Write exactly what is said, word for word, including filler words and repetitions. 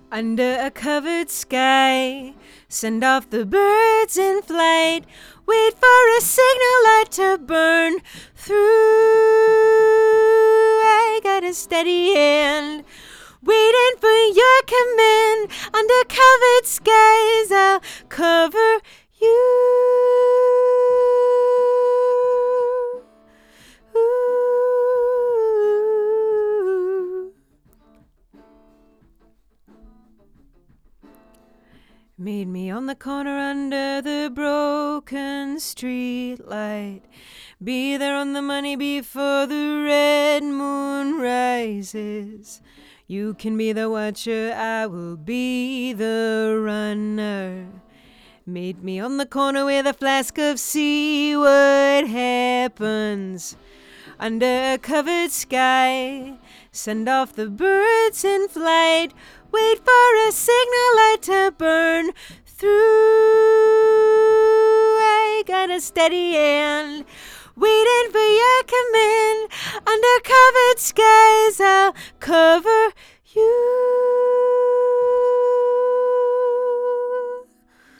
Under a covered sky, send off the birds in flight. Wait for a signal light to burn through. I got a steady hand, waiting for your command. Under covered skies, I'll cover you. Meet me on the corner under the broken street light. Be there on the money before the red moon rises. You can be the watcher, I will be the runner. Meet me on the corner with a flask of see what happens. Under a covered sky, send off the birds in flight. Wait for a signal light to burn through. I got a steady hand, waiting for your command. Under covered skies, I'll cover you.